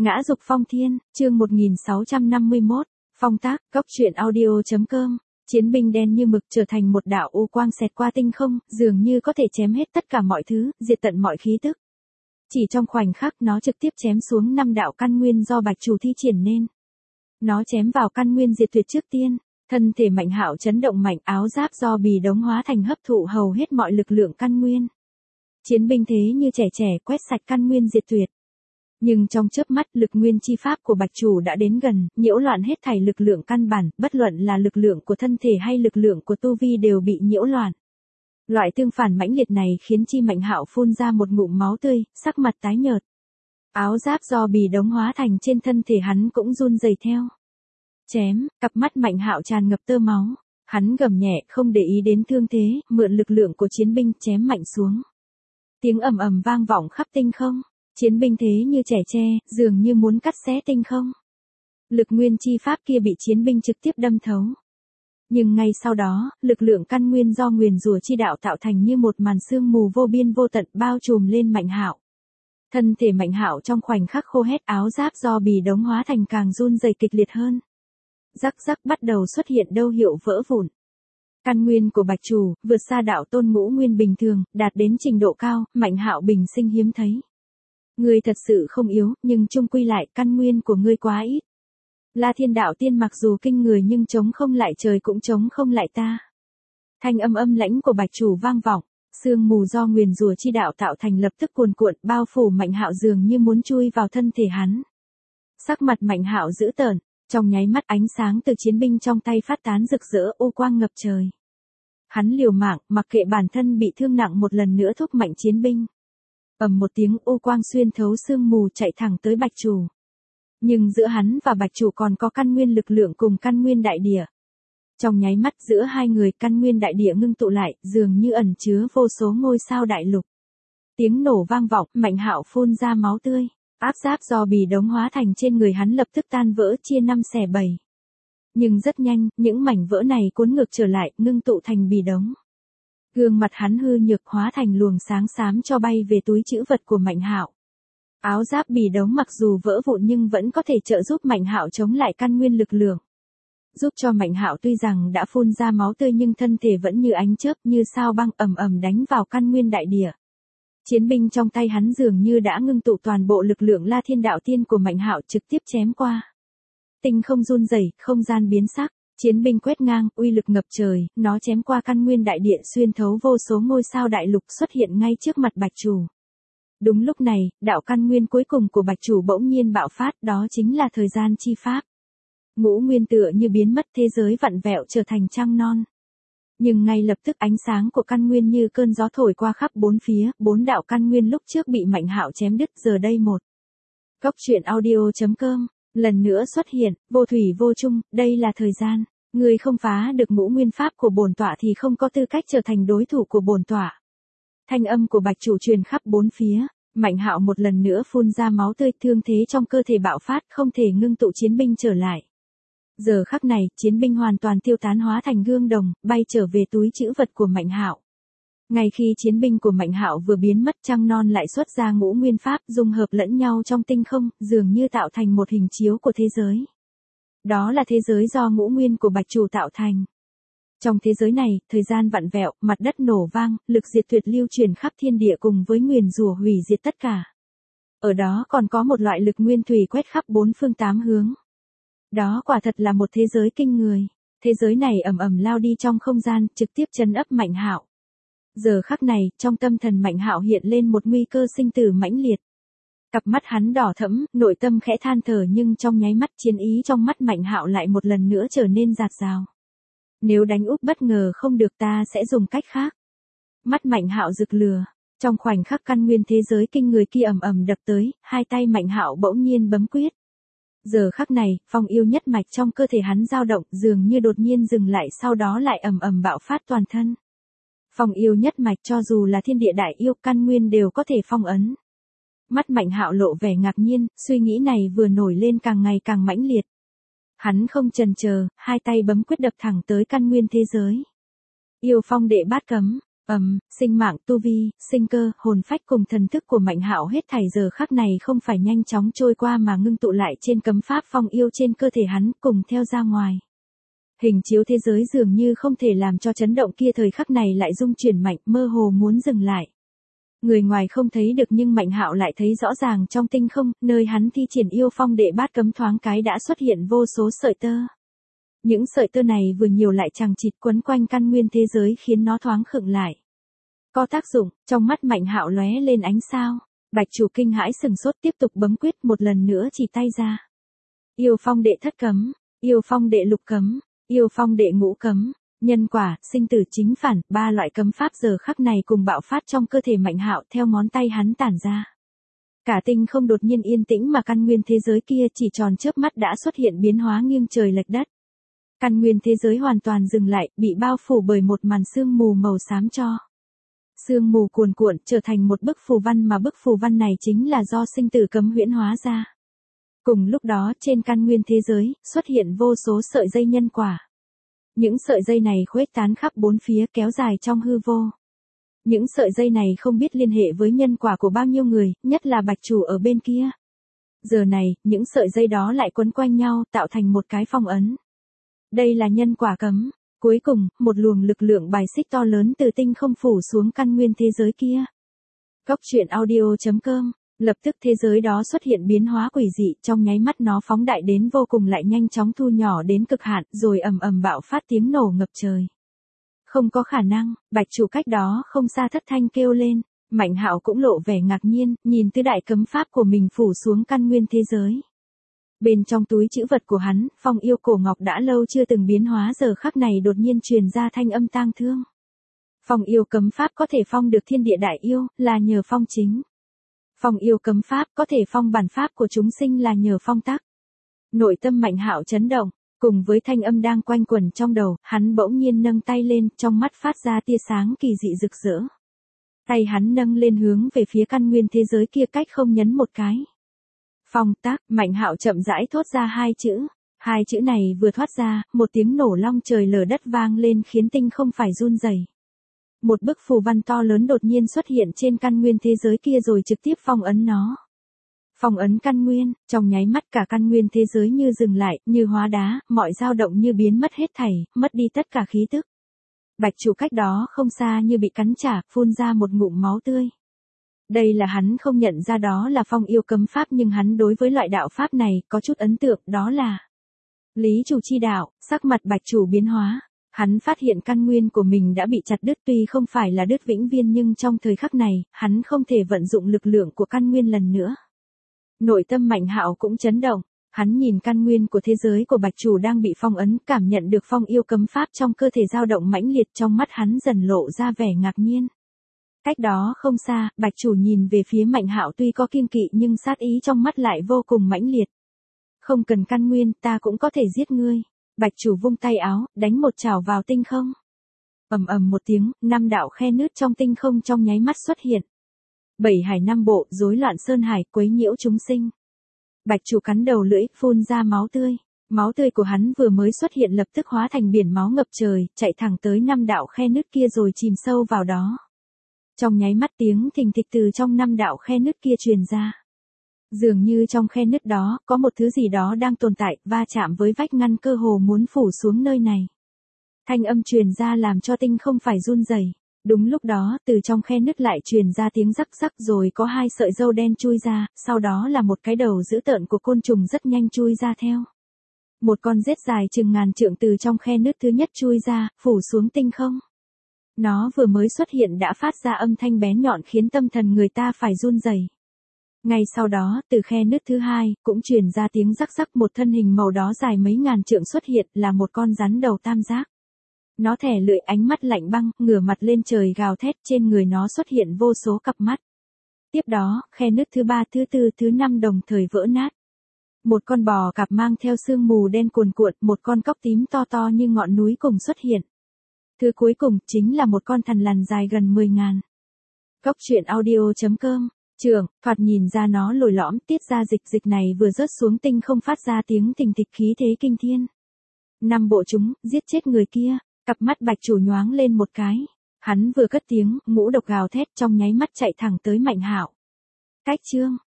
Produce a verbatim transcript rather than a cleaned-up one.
Ngã dục phong thiên, chương một nghìn sáu trăm năm mươi mốt, phong tác, góc truyện audio.com, chiến binh đen như mực trở thành một đạo u quang xẹt qua tinh không, dường như có thể chém hết tất cả mọi thứ, diệt tận mọi khí tức. Chỉ trong khoảnh khắc nó trực tiếp chém xuống năm đạo căn nguyên do Bạch Chủ thi triển nên. Nó chém vào căn nguyên diệt tuyệt trước tiên, thân thể Mạnh Hạo chấn động mạnh, áo giáp do bì đống hóa thành hấp thụ hầu hết mọi lực lượng căn nguyên. Chiến binh thế như trẻ trẻ quét sạch căn nguyên diệt tuyệt. Nhưng trong chớp mắt lực nguyên chi pháp của Bạch Chủ đã đến gần, nhiễu loạn hết thảy lực lượng căn bản, bất luận là lực lượng của thân thể hay lực lượng của tu vi đều bị nhiễu loạn. Loại tương phản mãnh liệt này khiến chi Mạnh Hạo phun ra một ngụm máu tươi, sắc mặt tái nhợt. Áo giáp do bì đống hóa thành trên thân thể hắn cũng run rẩy theo. Chém, cặp mắt Mạnh Hạo tràn ngập tơ máu, hắn gầm nhẹ không để ý đến thương thế, mượn lực lượng của chiến binh chém mạnh xuống. Tiếng ầm ầm vang vọng khắp tinh không. Chiến binh thế như trẻ tre, dường như muốn cắt xé tinh không. Lực nguyên chi pháp kia bị chiến binh trực tiếp đâm thấu. Nhưng ngay sau đó, lực lượng căn nguyên do nguyền rủa chi đạo tạo thành như một màn sương mù vô biên vô tận bao trùm lên Mạnh Hạo. Thân thể Mạnh Hạo trong khoảnh khắc khô hết, áo giáp do bì đống hóa thành càng run rẩy kịch liệt hơn. Rắc rắc bắt đầu xuất hiện đâu hiệu vỡ vụn. Căn nguyên của Bạch Chủ vượt xa đạo tôn ngũ nguyên bình thường, đạt đến trình độ cao, Mạnh Hạo bình sinh hiếm thấy. Ngươi thật sự không yếu, nhưng chung quy lại căn nguyên của ngươi quá ít. La Thiên đạo tiên mặc dù kinh người nhưng chống không lại trời cũng chống không lại ta. Thanh âm âm lãnh của Bạch Chủ vang vọng, sương mù do nguyền rủa chi đạo tạo thành lập tức cuồn cuộn bao phủ Mạnh Hạo dường như muốn chui vào thân thể hắn. Sắc mặt Mạnh Hạo dữ tợn, trong nháy mắt ánh sáng từ chiến binh trong tay phát tán rực rỡ, u quang ngập trời. Hắn liều mạng, mặc kệ bản thân bị thương nặng một lần nữa thúc mạnh chiến binh. Ầm một tiếng, u quang xuyên thấu sương mù chạy thẳng tới Bạch Chủ. Nhưng giữa hắn và Bạch Chủ còn có căn nguyên lực lượng cùng căn nguyên đại địa. Trong nháy mắt giữa hai người căn nguyên đại địa ngưng tụ lại, dường như ẩn chứa vô số ngôi sao đại lục. Tiếng nổ vang vọng, Mạnh Hạo phun ra máu tươi, áp giáp do bì đống hóa thành trên người hắn lập tức tan vỡ chia năm xẻ bảy. Nhưng rất nhanh, những mảnh vỡ này cuốn ngược trở lại, ngưng tụ thành bì đống. Gương mặt hắn hư nhược hóa thành luồng sáng xám cho bay về túi trữ vật của Mạnh Hạo. Áo giáp bì đống mặc dù vỡ vụn nhưng vẫn có thể trợ giúp Mạnh Hạo chống lại căn nguyên lực lượng. Giúp cho Mạnh Hạo tuy rằng đã phun ra máu tươi nhưng thân thể vẫn như ánh chớp như sao băng ầm ầm đánh vào căn nguyên đại địa. Chiến binh trong tay hắn dường như đã ngưng tụ toàn bộ lực lượng La Thiên đạo tiên của Mạnh Hạo trực tiếp chém qua. Tinh không run rẩy, không gian biến sắc. Chiến binh quét ngang, uy lực ngập trời, nó chém qua căn nguyên đại địa xuyên thấu vô số ngôi sao đại lục xuất hiện ngay trước mặt Bạch Chủ. Đúng lúc này, đạo căn nguyên cuối cùng của Bạch Chủ bỗng nhiên bạo phát, đó chính là thời gian chi pháp. Ngũ nguyên tựa như biến mất, thế giới vặn vẹo trở thành trăng non. Nhưng ngay lập tức ánh sáng của căn nguyên như cơn gió thổi qua khắp bốn phía, bốn đạo căn nguyên lúc trước bị Mạnh Hạo chém đứt giờ đây một. Góc truyện audio.com lần nữa xuất hiện, vô thủy vô chung, đây là thời gian. Ngươi không phá được ngũ nguyên pháp của bổn tọa thì không có tư cách trở thành đối thủ của bổn tọa. Thanh âm của Bạch Chủ truyền khắp bốn phía, Mạnh Hạo một lần nữa phun ra máu tươi, thương thế trong cơ thể bạo phát, không thể ngưng tụ chiến binh trở lại. Giờ khắc này, chiến binh hoàn toàn tiêu tán hóa thành gương đồng, bay trở về túi trữ vật của Mạnh Hạo. Ngay khi chiến binh của Mạnh Hạo vừa biến mất, trăng non lại xuất ra ngũ nguyên pháp dung hợp lẫn nhau trong tinh không, dường như tạo thành một hình chiếu của thế giới. Đó là thế giới do ngũ nguyên của Bạch Chủ tạo thành. Trong thế giới này, thời gian vặn vẹo, mặt đất nổ vang, lực diệt tuyệt lưu truyền khắp thiên địa cùng với nguyền rủa hủy diệt tất cả. Ở đó còn có một loại lực nguyên thủy quét khắp bốn phương tám hướng. Đó quả thật là một thế giới kinh người. Thế giới này ầm ầm lao đi trong không gian, trực tiếp trấn áp Mạnh Hạo. Giờ khắc này, trong tâm thần Mạnh Hạo hiện lên một nguy cơ sinh tử mãnh liệt. Cặp mắt hắn đỏ thẫm, nội tâm khẽ than thở nhưng trong nháy mắt chiến ý trong mắt Mạnh Hạo lại một lần nữa trở nên dạt dào. Nếu đánh úp bất ngờ không được ta sẽ dùng cách khác. Mắt Mạnh Hạo rực lửa, trong khoảnh khắc căn nguyên thế giới kinh người kia ầm ầm đập tới, hai tay Mạnh Hạo bỗng nhiên bấm quyết. Giờ khắc này, phong yêu nhất mạch trong cơ thể hắn dao động, dường như đột nhiên dừng lại sau đó lại ầm ầm bạo phát toàn thân. Phong yêu nhất mạch cho dù là thiên địa đại yêu căn nguyên đều có thể phong ấn. Mắt Mạnh Hạo lộ vẻ ngạc nhiên, suy nghĩ này vừa nổi lên càng ngày càng mãnh liệt. Hắn không chần chờ, hai tay bấm quyết đập thẳng tới căn nguyên thế giới. Yêu phong đệ bát cấm, Ầm, sinh mạng, tu vi, sinh cơ, hồn phách cùng thần thức của Mạnh Hạo hết thảy giờ khắc này không phải nhanh chóng trôi qua mà ngưng tụ lại trên cấm pháp phong yêu trên cơ thể hắn, cùng theo ra ngoài. Hình chiếu thế giới dường như không thể làm cho chấn động kia thời khắc này lại rung chuyển mạnh, mơ hồ muốn dừng lại. Người ngoài không thấy được nhưng Mạnh Hạo lại thấy rõ ràng trong tinh không, nơi hắn thi triển yêu phong đệ bát cấm thoáng cái đã xuất hiện vô số sợi tơ. Những sợi tơ này vừa nhiều lại chằng chịt quấn quanh căn nguyên thế giới khiến nó thoáng khựng lại. Có tác dụng, trong mắt Mạnh Hạo lóe lên ánh sao. Bạch chủ kinh hãi sừng sốt tiếp tục bấm quyết một lần nữa chỉ tay ra. Yêu phong đệ thất cấm, yêu phong đệ lục cấm, yêu phong đệ ngũ cấm, nhân quả, sinh tử chính phản, ba loại cấm pháp giờ khắc này cùng bạo phát trong cơ thể Mạnh Hạo theo ngón tay hắn tản ra. Cả tinh không đột nhiên yên tĩnh mà căn nguyên thế giới kia chỉ tròn chớp mắt đã xuất hiện biến hóa nghiêng trời lệch đất. Căn nguyên thế giới hoàn toàn dừng lại, bị bao phủ bởi một màn sương mù màu xám cho. Sương mù cuồn cuộn trở thành một bức phù văn mà bức phù văn này chính là do sinh tử cấm huyễn hóa ra. Cùng lúc đó trên căn nguyên thế giới xuất hiện vô số sợi dây nhân quả. Những sợi dây này khuếch tán khắp bốn phía kéo dài trong hư vô. Những sợi dây này không biết liên hệ với nhân quả của bao nhiêu người, nhất là bạch chủ ở bên kia. Giờ này, những sợi dây đó lại quấn quanh nhau tạo thành một cái phong ấn. Đây là nhân quả cấm. Cuối cùng, một luồng lực lượng bài xích to lớn từ tinh không phủ xuống căn nguyên thế giới kia. Cốc truyện audio chấm com, lập tức thế giới đó xuất hiện biến hóa quỷ dị, trong nháy mắt nó phóng đại đến vô cùng lại nhanh chóng thu nhỏ đến cực hạn, rồi ầm ầm bạo phát tiếng nổ ngập trời. Không có khả năng, bạch chủ cách đó không xa thất thanh kêu lên, Mạnh Hạo cũng lộ vẻ ngạc nhiên, nhìn tứ đại cấm pháp của mình phủ xuống căn nguyên thế giới. Bên trong túi trữ vật của hắn, phong yêu cổ ngọc đã lâu chưa từng biến hóa giờ khắc này đột nhiên truyền ra thanh âm tang thương. Phong yêu cấm pháp có thể phong được thiên địa đại yêu, là nhờ phong chính. Phong yêu cấm pháp có thể phong bản pháp của chúng sinh là nhờ phong tắc. Nội tâm Mạnh Hạo chấn động, cùng với thanh âm đang quanh quẩn trong đầu, hắn bỗng nhiên nâng tay lên, trong mắt phát ra tia sáng kỳ dị rực rỡ. Tay hắn nâng lên hướng về phía căn nguyên thế giới kia cách không nhấn một cái. Phong tác, Mạnh Hạo chậm rãi thốt ra hai chữ. Hai chữ này vừa thoát ra, một tiếng nổ long trời lở đất vang lên khiến tinh không phải run rẩy. Một bức phù văn to lớn đột nhiên xuất hiện trên căn nguyên thế giới kia rồi trực tiếp phong ấn nó. Phong ấn căn nguyên, trong nháy mắt cả căn nguyên thế giới như dừng lại, như hóa đá, mọi dao động như biến mất hết thảy, mất đi tất cả khí tức. Bạch chủ cách đó không xa như bị cắn trả, phun ra một ngụm máu tươi. Đây là hắn không nhận ra đó là phong yêu cấm pháp nhưng hắn đối với loại đạo pháp này có chút ấn tượng, đó là lý chủ chi đạo. Sắc mặt bạch chủ biến hóa. Hắn phát hiện căn nguyên của mình đã bị chặt đứt, tuy không phải là đứt vĩnh viễn nhưng trong thời khắc này, hắn không thể vận dụng lực lượng của căn nguyên lần nữa. Nội tâm Mạnh Hạo cũng chấn động, hắn nhìn căn nguyên của thế giới của bạch chủ đang bị phong ấn, cảm nhận được phong yêu cấm pháp trong cơ thể dao động mãnh liệt, trong mắt hắn dần lộ ra vẻ ngạc nhiên. Cách đó không xa, bạch chủ nhìn về phía Mạnh Hạo tuy có kiêng kỵ nhưng sát ý trong mắt lại vô cùng mãnh liệt. Không cần căn nguyên, ta cũng có thể giết ngươi. Bạch chủ vung tay áo, đánh một chảo vào tinh không. Ầm ầm một tiếng, năm đạo khe nứt trong tinh không trong nháy mắt xuất hiện. Bảy hải năm bộ, rối loạn sơn hải, quấy nhiễu chúng sinh. Bạch chủ cắn đầu lưỡi, phun ra máu tươi. Máu tươi của hắn vừa mới xuất hiện lập tức hóa thành biển máu ngập trời, chạy thẳng tới năm đạo khe nứt kia rồi chìm sâu vào đó. Trong nháy mắt tiếng thình thịch từ trong năm đạo khe nứt kia truyền ra. Dường như trong khe nứt đó, có một thứ gì đó đang tồn tại, va chạm với vách ngăn cơ hồ muốn phủ xuống nơi này. Thanh âm truyền ra làm cho tinh không phải run rẩy. Đúng lúc đó, từ trong khe nứt lại truyền ra tiếng rắc rắc rồi có hai sợi râu đen chui ra, sau đó là một cái đầu dữ tợn của côn trùng rất nhanh chui ra theo. Một con rết dài chừng ngàn trượng từ trong khe nứt thứ nhất chui ra, phủ xuống tinh không. Nó vừa mới xuất hiện đã phát ra âm thanh bén nhọn khiến tâm thần người ta phải run rẩy. Ngay sau đó, từ khe nứt thứ hai, cũng truyền ra tiếng rắc rắc, một thân hình màu đó dài mấy ngàn trượng xuất hiện, là một con rắn đầu tam giác. Nó thè lưỡi, ánh mắt lạnh băng, ngửa mặt lên trời gào thét, trên người nó xuất hiện vô số cặp mắt. Tiếp đó, khe nứt thứ ba, thứ tư, thứ năm đồng thời vỡ nát. Một con bò cạp mang theo sương mù đen cuồn cuộn, một con cóc tím to to như ngọn núi cùng xuất hiện. Thứ cuối cùng chính là một con thằn lằn dài gần mười ngàn. Cốc truyện audio chấm com. Trường, thoạt nhìn ra nó lồi lõm, tiết ra dịch dịch này vừa rớt xuống tinh không phát ra tiếng thình thịch khí thế kinh thiên. Năm bộ chúng, giết chết người kia, cặp mắt bạch chủ nhoáng lên một cái. Hắn vừa cất tiếng, ngũ độc gào thét trong nháy mắt chạy thẳng tới Mạnh Hạo. Cách chương